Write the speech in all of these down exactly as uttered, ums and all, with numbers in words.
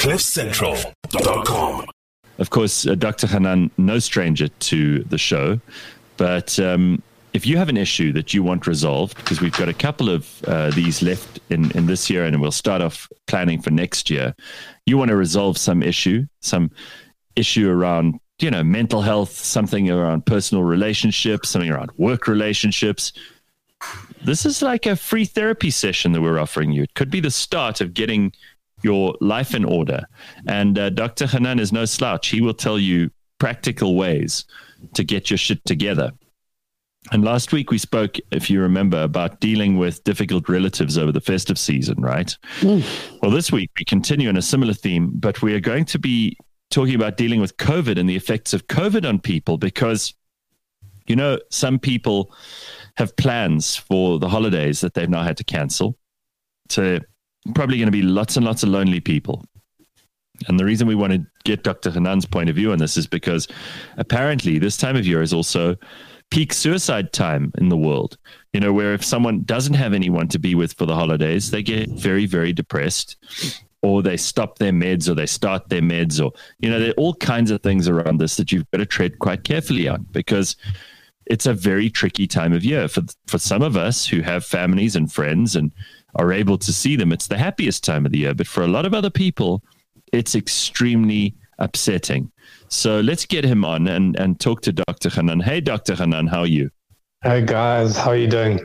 cliff central dot com. Of course, uh, Doctor Hanan, no stranger to the show, but um, if you have an issue that you want resolved, because we've got a couple of uh, these left in, in this year, and we'll start off planning for next year, you want to resolve some issue, some issue around, you know, mental health, something around personal relationships, something around work relationships. This is like a free therapy session that we're offering you. It could be the start of getting your life in order. And uh, Doctor Hanan is no slouch. He will tell you practical ways to get your shit together. And last week we spoke, if you remember, about dealing with difficult relatives over the festive season, right? Mm. Well, this week we continue in a similar theme, but we are going to be talking about dealing with COVID and the effects of COVID on people, because, you know, some people have plans for the holidays that they've now had to cancel. So probably going to be lots and lots of lonely people. And the reason we want to get Doctor Hanan's point of view on this is because apparently this time of year is also peak suicide time in the world, you know, where if someone doesn't have anyone to be with for the holidays, they get very, very depressed, or they stop their meds, or they start their meds, or, you know, there are all kinds of things around this that you've got to tread quite carefully on, because it's a very tricky time of year. For, for some of us who have families and friends and are able to see them, it's the happiest time of the year. But for a lot of other people, it's extremely upsetting. So let's get him on and, and talk to Doctor Hanan. Hey, Doctor Hanan, how are you? Hey, guys. How are you doing?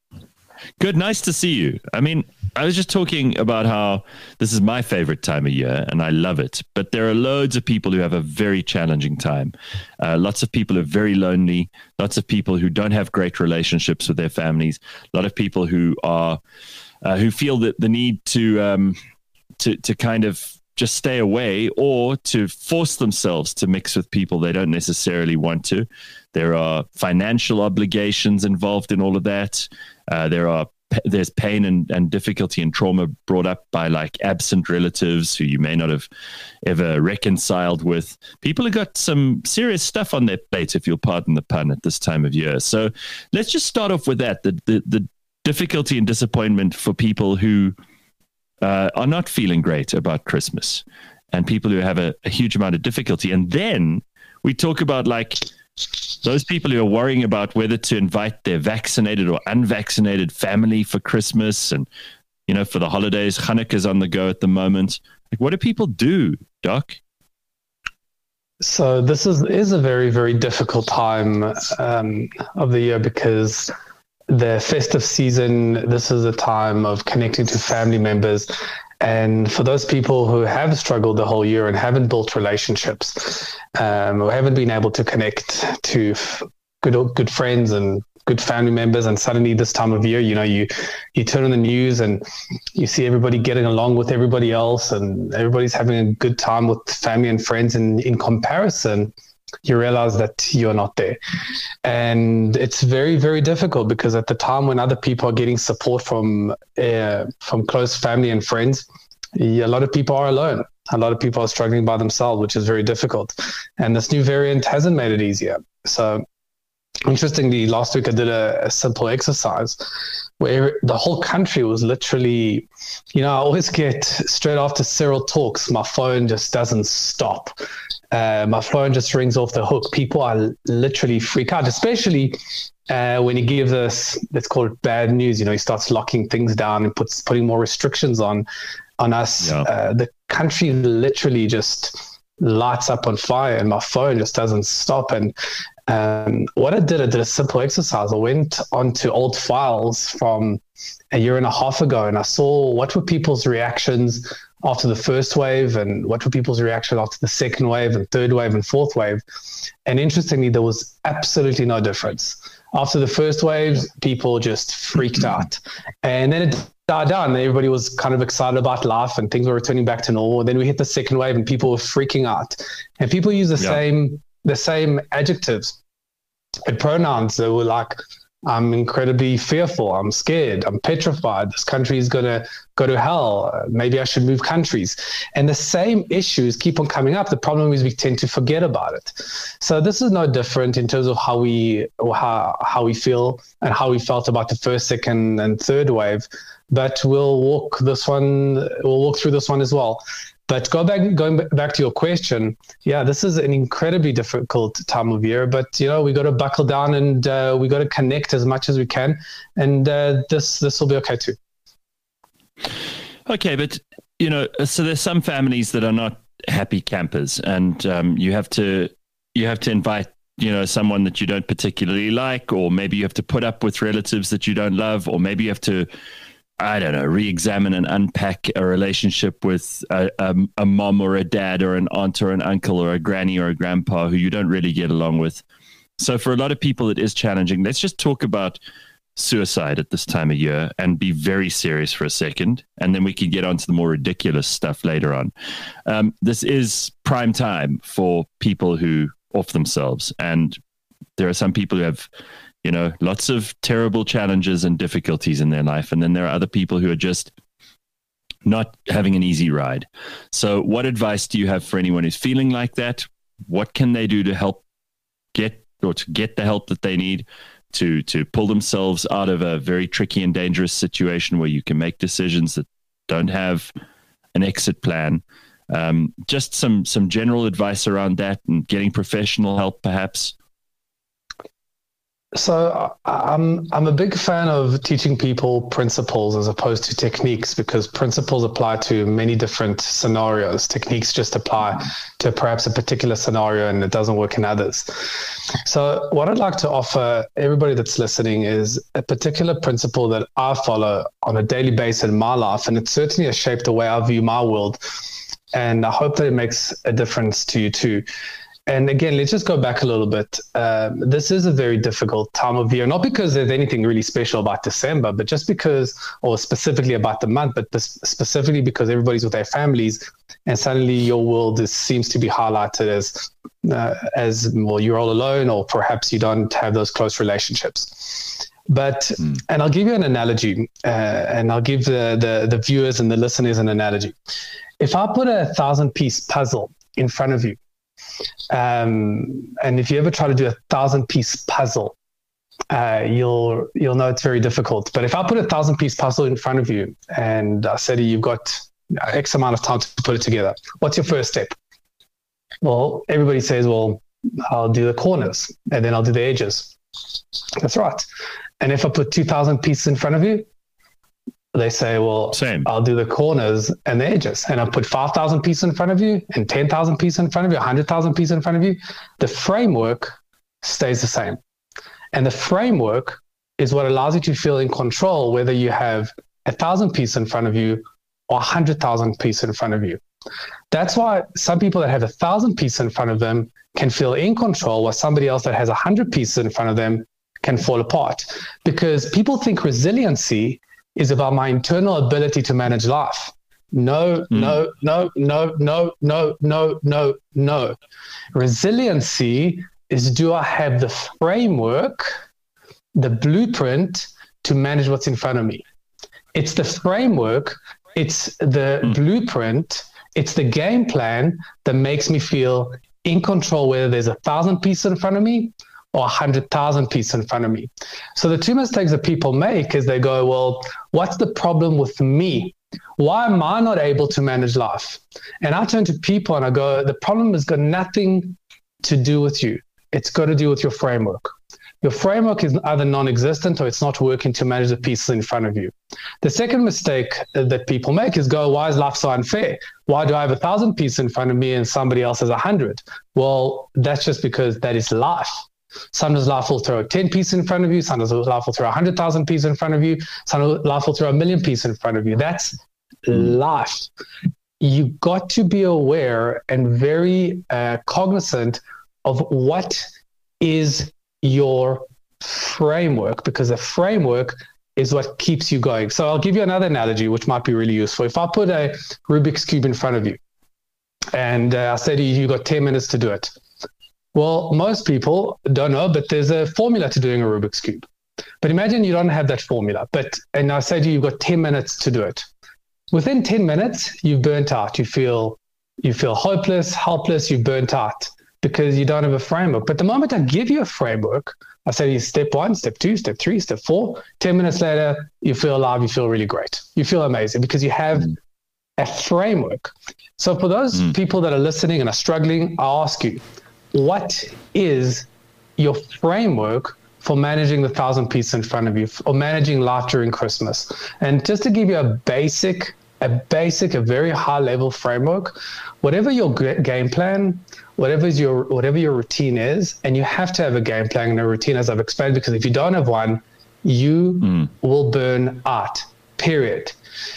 Good. Nice to see you. I mean, I was just talking about how this is my favorite time of year and I love it. But there are loads of people who have a very challenging time. Uh, lots of people are very lonely. Lots of people who don't have great relationships with their families. A lot of people who are uh, who feel that the need to um, to to kind of just stay away, or to force themselves to mix with people they don't necessarily want to. There are financial obligations involved in all of that. Uh, there are there's pain and, and difficulty and trauma brought up by like absent relatives who you may not have ever reconciled with. People have got some serious stuff on their plate, if you'll pardon the pun, at this time of year. So let's just start off with that, the the, the difficulty and disappointment for people who Uh, are not feeling great about Christmas, and people who have a, a huge amount of difficulty. And then we talk about like those people who are worrying about whether to invite their vaccinated or unvaccinated family for Christmas and, you know, for the holidays. Hanukkah's on the go at the moment. Like, what do people do, Doc? So this is, is a very, very difficult time um, of the year, because the festive season, this is a time of connecting to family members. And for those people who have struggled the whole year and haven't built relationships, um, or haven't been able to connect to f- good good friends and good family members, and suddenly this time of year, you know, you you turn on the news and you see everybody getting along with everybody else, and everybody's having a good time with family and friends, and in comparison, you realize that you're not there. And it's very, very difficult, because at the time when other people are getting support from uh, from close family and friends, a lot of people are alone. A lot of people are struggling by themselves, which is very difficult. And this new variant hasn't made it easier. So interestingly, last week I did a, a simple exercise where the whole country was literally, you know, I always get straight after Cyril talks, my phone just doesn't stop. Uh, my phone just rings off the hook. People are literally freak out, especially uh, when he gives us, let's call it bad news. You know, he starts locking things down and puts putting more restrictions on on us. Yeah. Uh, the country literally just lights up on fire, and my phone just doesn't stop. And um, what I did, I did a simple exercise. I went onto old files from a year and a half ago, and I saw what were people's reactions after the first wave, and what were people's reaction after the second wave and third wave and fourth wave. And interestingly, there was absolutely no difference. After the first wave, people just freaked out. And then it died down, and everybody was kind of excited about life and things were returning back to normal. Then we hit the second wave and people were freaking out. And people use the yeah. same the same adjectives and pronouns. They were like, I'm incredibly fearful. I'm scared. I'm petrified. This country is going to go to hell. Uh, maybe I should move countries. And the same issues keep on coming up. The problem is we tend to forget about it. So this is no different in terms of how we or how, how we feel and how we felt about the first, second, and third wave. But we'll walk this one, we'll walk through this one as well. But go back, going back to your question, yeah, this is an incredibly difficult time of year. But you know, we got to buckle down and uh, we got to connect as much as we can, and uh, this this will be okay too. Okay, but you know, so there's some families that are not happy campers, and um, you have to you have to invite you know someone that you don't particularly like, or maybe you have to put up with relatives that you don't love, or maybe you have to, I don't know, re-examine and unpack a relationship with a, a, a mom or a dad or an aunt or an uncle or a granny or a grandpa who you don't really get along with. So for a lot of people, it is challenging. Let's just talk about suicide at this time of year and be very serious for a second, and then we can get on to the more ridiculous stuff later on. Um, this is prime time for people who off themselves, and there are some people who have you know, lots of terrible challenges and difficulties in their life. And then there are other people who are just not having an easy ride. So what advice do you have for anyone who's feeling like that? What can they do to help get or to get the help that they need to, to pull themselves out of a very tricky and dangerous situation where you can make decisions that don't have an exit plan? Um, just some, some general advice around that and getting professional help, perhaps. So I'm I'm a big fan of teaching people principles as opposed to techniques, because principles apply to many different scenarios. Techniques just apply to perhaps a particular scenario and it doesn't work in others. So what I'd like to offer everybody that's listening is a particular principle that I follow on a daily basis in my life, and it certainly has shaped the way I view my world. And I hope that it makes a difference to you too. And again, let's just go back a little bit. Um, this is a very difficult time of year, not because there's anything really special about December, but just because, or specifically about the month, but specifically because everybody's with their families, and suddenly your world is, seems to be highlighted as, uh, as well, you're all alone, or perhaps you don't have those close relationships. But, mm. and I'll give you an analogy, uh, and I'll give the, the the viewers and the listeners an analogy. If I put a thousand piece puzzle in front of you, Um, and if you ever try to do a thousand piece puzzle, uh, you'll you'll know it's very difficult. But if I put a thousand piece puzzle in front of you and I said you've got X amount of time to put it together, what's your first step? Well, everybody says, well, I'll do the corners and then I'll do the edges. That's right. And if I put two thousand pieces in front of you, they say, well, Same. I'll do the corners and the edges. And I'll put five thousand pieces in front of you and ten thousand pieces in front of you, one hundred thousand pieces in front of you. The framework stays the same. And the framework is what allows you to feel in control, whether you have a thousand pieces in front of you or one hundred thousand pieces in front of you. That's why some people that have a thousand pieces in front of them can feel in control, while somebody else that has a hundred pieces in front of them can fall apart. Because people think resiliency is about my internal ability to manage life. No, mm. no, no, no, no, no, no, no, no. Resiliency is, do I have the framework, the blueprint to manage what's in front of me? It's the framework, it's the mm. blueprint, it's the game plan that makes me feel in control, whether there's a thousand pieces in front of me or one hundred thousand pieces in front of me. So the two mistakes that people make is they go, well, what's the problem with me? Why am I not able to manage life? And I turn to people and I go, the problem has got nothing to do with you. It's got to do with your framework. Your framework is either non-existent or it's not working to manage the pieces in front of you. The second mistake that people make is go, why is life so unfair? Why do I have a thousand pieces in front of me and somebody else has a hundred? Well, that's just because that is life. Sometimes life will throw ten pieces in front of you. Sometimes life will throw one hundred thousand pieces in front of you. Sometimes life will throw a million pieces in front of you. That's life. You got to be aware and very uh, cognizant of what is your framework, because the framework is what keeps you going. So I'll give you another analogy, which might be really useful. If I put a Rubik's Cube in front of you and uh, I say to you, you've got ten minutes to do it. Well, most people don't know, but there's a formula to doing a Rubik's Cube. But imagine you don't have that formula, but and I say to you, you've got ten minutes to do it. Within ten minutes, you've burnt out. You feel you feel hopeless, helpless, you've burnt out because you don't have a framework. But the moment I give you a framework, I say to you, step one, step two, step three, step four, ten minutes later, you feel alive, you feel really great. You feel amazing because you have a framework. So for those mm. people that are listening and are struggling, I ask you, what is your framework for managing the thousand pieces in front of you, or managing life during Christmas? And just to give you a basic, a basic, a very high level framework, whatever your game plan, whatever is your, whatever your routine is, and you have to have a game plan and a routine, as I've explained, because if you don't have one, you mm. will burn out, period.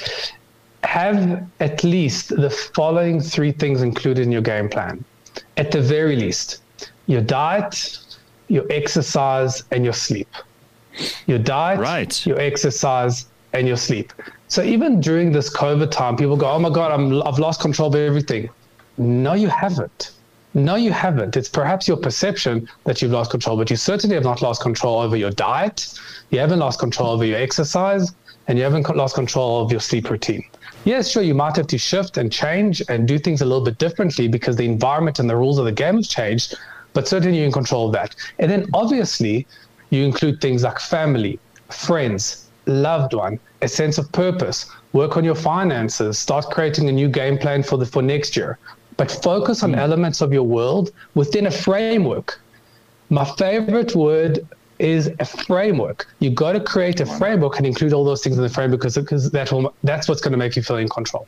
Have at least the following three things included in your game plan. At the very least, your diet, your exercise, and your sleep. Your diet, right. your exercise, and your sleep. So even during this COVID time, people go, oh my God, I'm, I've lost control of everything. No, you haven't. No, you haven't. It's perhaps your perception that you've lost control, but you certainly have not lost control over your diet. You haven't lost control over your exercise, and you haven't lost control of your sleep routine. Yes, sure, you might have to shift and change and do things a little bit differently because the environment and the rules of the game have changed, but certainly you're in control of that. And then obviously you include things like family, friends, loved one, a sense of purpose, work on your finances, start creating a new game plan for the for next year, but focus on mm. elements of your world within a framework. My favorite word is a framework. You got to create a framework and include all those things in the framework because, because that will, that's what's going to make you feel in control.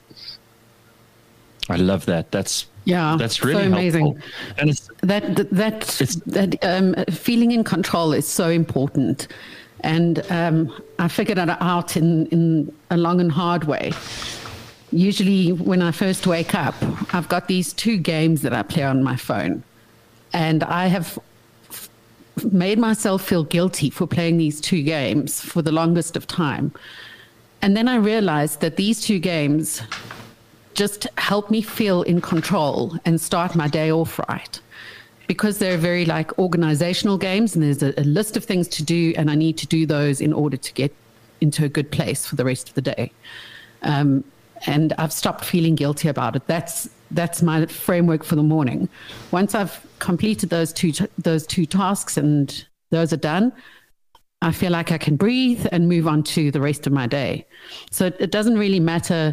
I love that. That's yeah, that's really so amazing. helpful. And it's, that that that, it's, that um, feeling in control is so important. And um, I figured it out in, in a long and hard way. Usually when I first wake up, I've got these two games that I play on my phone. And I have made myself feel guilty for playing these two games for the longest of time. And then I realized that these two games just help me feel in control and start my day off right. Because they're very like organizational games and there's a, a list of things to do and I need to do those in order to get into a good place for the rest of the day. Um, and I've stopped feeling guilty about it. That's that's my framework for the morning. Once I've completed those two those two tasks and those are done, I feel like I can breathe and move on to the rest of my day. So it, it doesn't really matter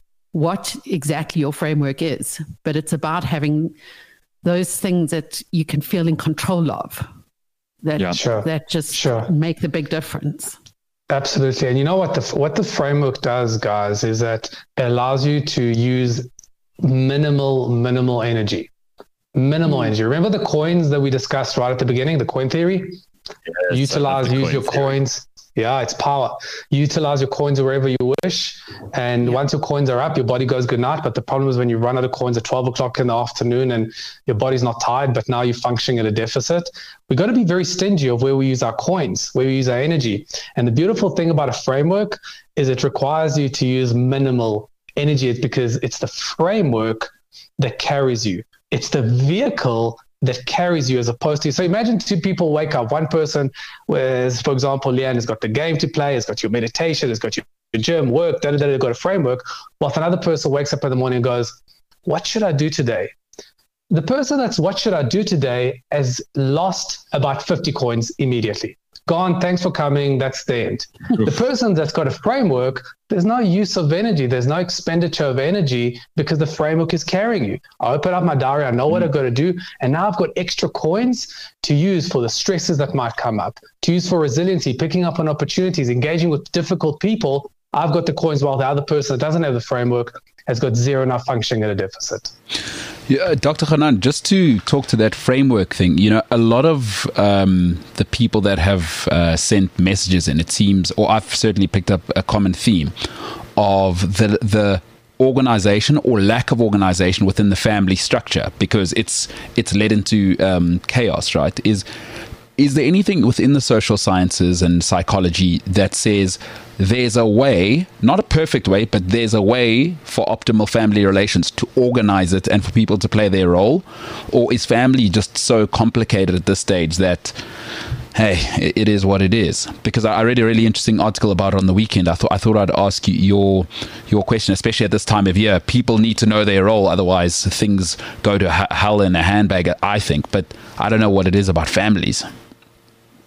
what exactly your framework is, but it's about having those things that you can feel in control of that, yeah. sure. that just sure. make the big difference. Absolutely. And you know what the what the framework does, guys, is that it allows you to use minimal, minimal energy. Minimal mm. energy. Remember the coins that we discussed right at the beginning, the coin theory? Yes, Utilize, use your theory. coins. Yeah, it's power. Utilize your coins wherever you wish. And yeah. once your coins are up, your body goes good night. But the problem is when you run out of coins at twelve o'clock in the afternoon and your body's not tired, but now you're functioning at a deficit. We've got to be very stingy of where we use our coins, where we use our energy. And the beautiful thing about a framework is it requires you to use minimal energy. It's because it's the framework that carries you. It's the vehicle that carries you as opposed to, so imagine two people wake up, one person, whereas, for example, Leanne has got the game to play, has got your meditation, has got your gym, work, da da da, got a framework, whilst another person wakes up in the morning and goes, what should I do today? The person that's what should I do today has lost about fifty coins immediately. Gone, thanks for coming, that's the end. The person that's got a framework, there's no use of energy, there's no expenditure of energy because the framework is carrying you. I open up my diary, I know what I've got to do, and now I've got extra coins to use for the stresses that might come up, to use for resiliency, picking up on opportunities, engaging with difficult people. I've got the coins while the other person that doesn't have the framework has got zero, now functioning at a deficit. Yeah, Doctor Hanan, just to talk to that framework thing, you know, a lot of um, the people that have uh, sent messages in, it seems, or I've certainly picked up a common theme of the the organization or lack of organization within the family structure, because it's it's led into um, chaos, right? Is is there anything within the social sciences and psychology that says there's a way, not a perfect way, but there's a way for optimal family relations to organize it and for people to play their role? Or is family just so complicated at this stage that, hey, it is what it is? Because I read a really interesting article about it on the weekend. I thought I thought I'd ask you your your question, especially at this time of year. People need to know their role, otherwise things go to hell in a handbag, I think. But I don't know what it is about families.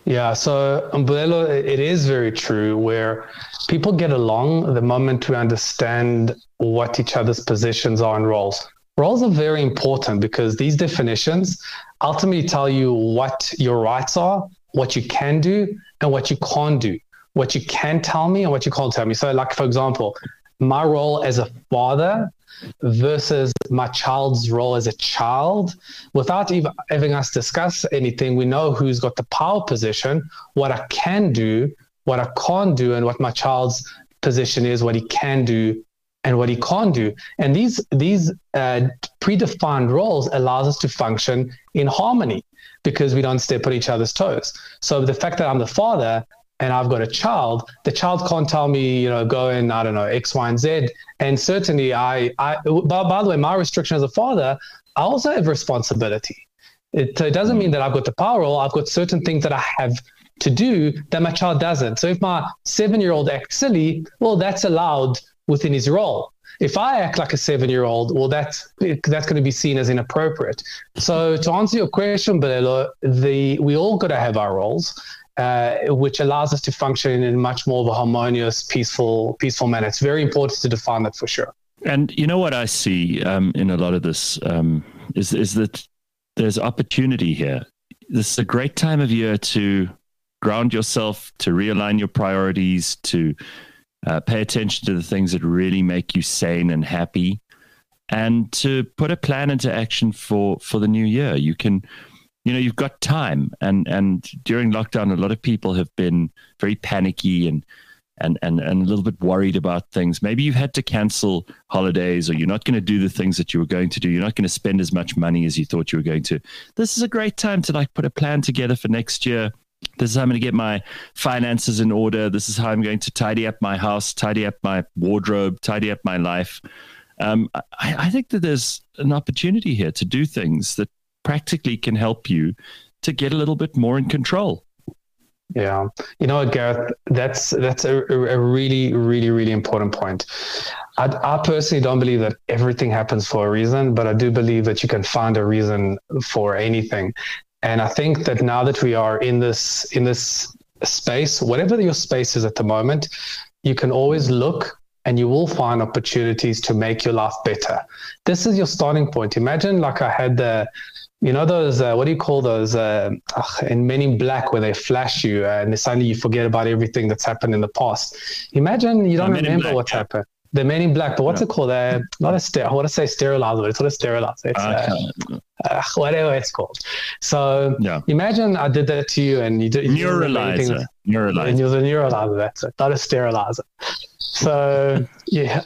Yeah, so Mbulelo, it is very true where people get along the moment we understand what each other's positions are and roles. Roles are very important because these definitions ultimately tell you what your rights are, what you can do, and what you can't do, what you can tell me and what you can't tell me. So like, for example, my role as a father versus my child's role as a child, without even having us discuss anything, we know who's got the power position, what I can do, what I can't do, and what my child's position is, what he can do and what he can't do. And these these uh, predefined roles allows us to function in harmony because we don't step on each other's toes. So the fact that I'm the father and I've got a child, the child can't tell me, you know, go in, I don't know, X, Y, and Z. And certainly I, I by, by the way, my restriction as a father, I also have responsibility. It, it doesn't mean that I've got the power role. I've got certain things that I have to do that my child doesn't. So if my seven-year-old acts silly, well, that's allowed within his role. If I act like a seven-year-old, well, that's that's going to be seen as inappropriate. So to answer your question, Mbulelo, the we all got to have our roles. Uh, which allows us to function in much more of a harmonious, peaceful, peaceful manner. It's very important to define that for sure. And you know what I see um, in a lot of this um, is is that there's opportunity here. This is a great time of year to ground yourself, to realign your priorities, to uh, pay attention to the things that really make you sane and happy, and to put a plan into action for for the new year. You can. You know, you've got time, and, and during lockdown, a lot of people have been very panicky and, and, and, and a little bit worried about things. Maybe you've had to cancel holidays, or you're not going to do the things that you were going to do. You're not going to spend as much money as you thought you were going to. This is a great time to like put a plan together for next year. This is how I'm going to get my finances in order. This is how I'm going to tidy up my house, tidy up my wardrobe, tidy up my life. Um, I, I think that there's an opportunity here to do things that practically can help you to get a little bit more in control. Yeah. You know what, Gareth, that's that's a, a really, really, really important point. I, I personally don't believe that everything happens for a reason, but I do believe that you can find a reason for anything. And I think that now that we are in this in this space, whatever your space is at the moment, you can always look and you will find opportunities to make your life better. This is your starting point. Imagine like I had the You know those, uh, what do you call those, uh, ugh, in Men in Black, where they flash you uh, and suddenly you forget about everything that's happened in the past. Imagine you don't remember Black, what's yeah. happened. The Men in Black, but what's yeah. it called? Uh, not a ster- I want to say sterilizer, but it's not a sterilizer. It's uh, uh, whatever it's called. So yeah. imagine I did that to you and you did. Neuralizer. Neuralizer. And you're the neuralizer, that's it, not a sterilizer. So yeah,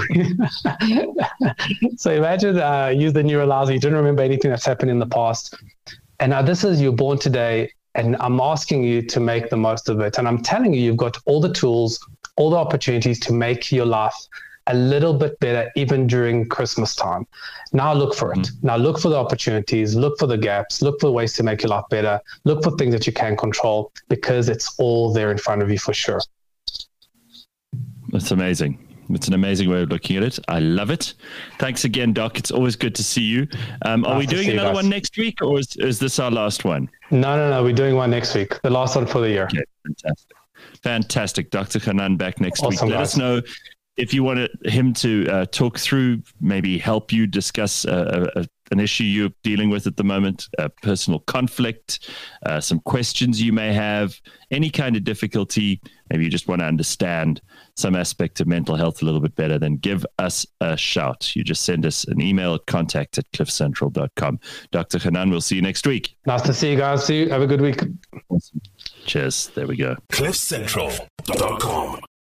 so imagine uh, use the neuralizer. You didn't remember anything that's happened in the past, and now this is you're born today, and I'm asking you to make the most of it. And I'm telling you, you've got all the tools, all the opportunities to make your life a little bit better, even during Christmas time. Now look for it. Mm-hmm. Now look for the opportunities. Look for the gaps. Look for ways to make your life better. Look for things that you can control, because it's all there in front of you for sure. That's amazing. It's an amazing way of looking at it. I love it. Thanks again, Doc. It's always good to see you. Um, are nice we doing another one next week, or is, is this our last one? No, no, no. We're doing one next week. The last one for the year. Okay, fantastic. Fantastic. Doctor Hanan back next awesome, week. Let guys. us know if you want him to uh, talk through, maybe help you discuss uh, a, an issue you're dealing with at the moment, a personal conflict, uh, some questions you may have, any kind of difficulty. Maybe you just want to understand some aspect of mental health a little bit better, then give us a shout. You just send us an email at contact at cliff central dot com. Doctor Hanan, we'll see you next week. Nice to see you guys. See you. Have a good week. Awesome. Cheers. There we go. cliff central dot com